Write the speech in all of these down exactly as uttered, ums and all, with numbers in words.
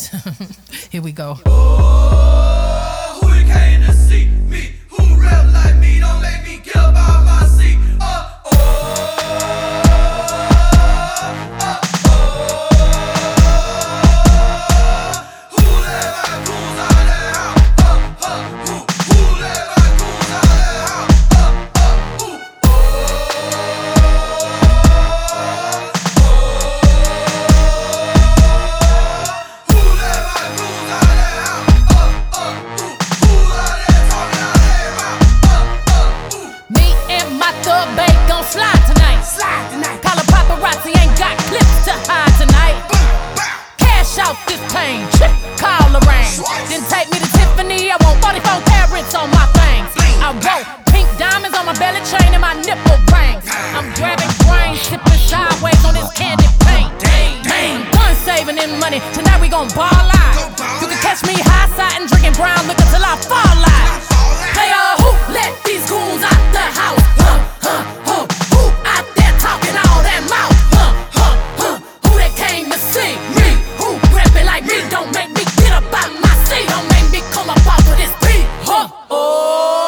Here we go. Oh, who you came to see? Me. Who rap like me? Don't make me get up out my seat. Uh, oh, uh, oh. Who let my goons out of that house? Uh, uh, who, who let my goons out of that house? Uh, uh, who, oh, oh. Who let my goons out of that house? Uh, uh, who, who out there talking out of their mouth? Uh, uh, who. Me and my thug babe gon' slide tonight. Slide tonight. Call a paparazzi, ain't got clips to hide tonight. Cash out this plane, chip, call a rain. Then take me to Tiffany, I want forty-four carats on my things. I want pink diamonds on my belly chain and my nipple rings. I'm grabbing brains, sipping sideways on this candy paint. Man, done saving them money, tonight we gon' ball out. You can catch me high side and drinking brown liquor till I fall out. Hey, uh, who let these goons out the house? Huh, huh, huh. Who out there talking all that mouth? Huh, huh, huh. Who that came to see me? Who rapping like me? Don't make me get up out my seat. Don't make me come up off of this beat. Huh, oh.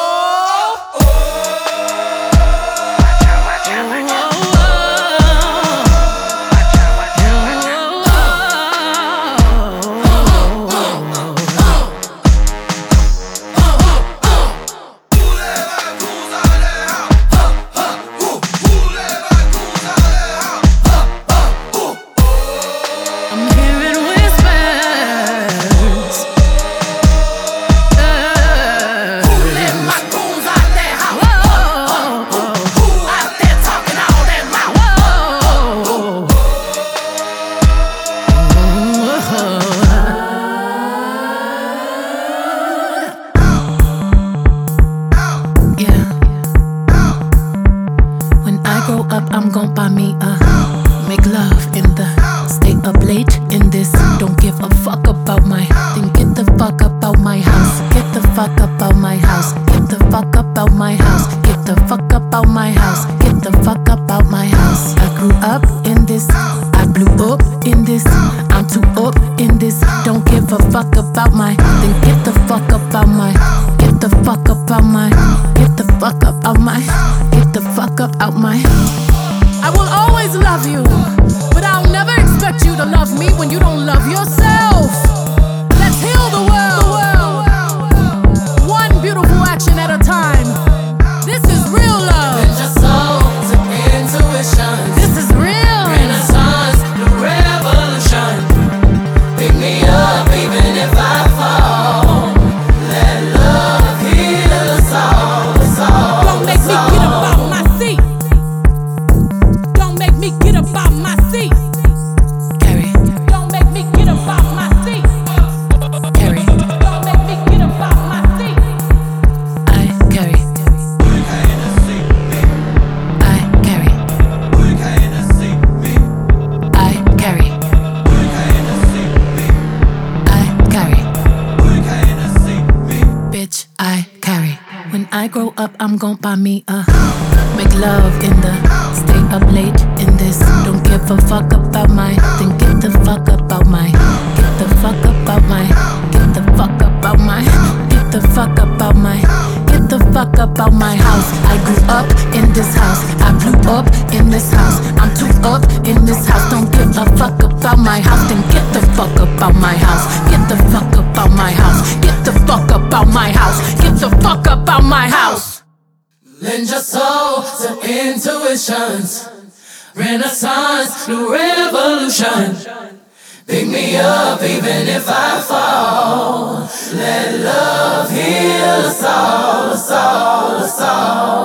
Who let my goons out of that house? Huh, huh, who, who let my goons out of that house? Huh, huh, who, oh. I'm hearing whispers. Who let my goons out that house? Who out there talking all that mouth? Yeah. When I grow up, I'm gon' buy me a make love in the stay up late in this. Don't give a fuck about my then get the fuck up out my house. Get the fuck up out my house. Get the fuck up out my house. Get the fuck up out my house. Get the fuck up out my house. I grew up in this. I blew up in this. I'm too up in this. Don't give a fuck about my then get the fuck up out my. Get the fuck up out my. Get the fuck up out my. Get the fuck up out my. I will always love you, but I'll never expect you to love me when you don't love yourself. Let's heal the world, one beautiful action at a time. This is real love. Your soul to intuition. This is real. Renaissance, the revolution. Pick me up even if I fall. Let love heal us all, us all, Don't make me us get all. up out my seat. Don't make me get up out my seat. Carry. Don't make me get up out my seat. Carry. Don't make me get up out my seat. I carry. Who you came to see? Me. I carry. Who you came to see? Me. I carry. Who you came to see? Me. I carry. Who you came to see? Me. Bitch, I carry. When I grow up, I'm gon' buy me a make love in the stay up late in this. Don't give a fuck about my then get the fuck about my. Get the fuck about my. Get the fuck about my. Get the fuck about my. Get the fuck about my house. I grew up in this house. I blew up in this house. I'm too up in this house. Don't give a fuck about my house. Then get the fuck about my house. Get the fuck about my house. Get the fuck about my house. Get the fuck about my house. Lend your soul to intuitions. Renaissance, new revolution. Pick me up even if I fall. Let love heal us all, us all, us all.